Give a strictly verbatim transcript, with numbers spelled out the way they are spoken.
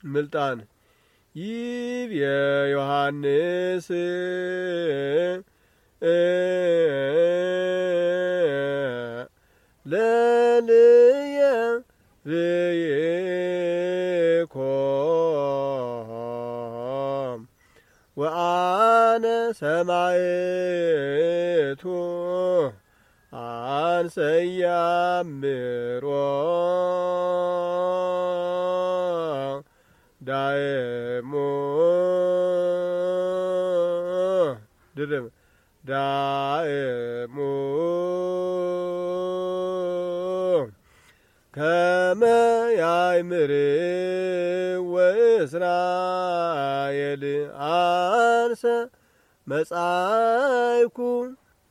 ምልጣን ይቤ ዮሐንስ ለልየ ብይኮም ወአነ ሰማዕቱ አንሰ ያምሮ ዳእሙ ድርም ዳእሙ ከመ ያእምር ወእስራኤል አንሰ መጻእኩ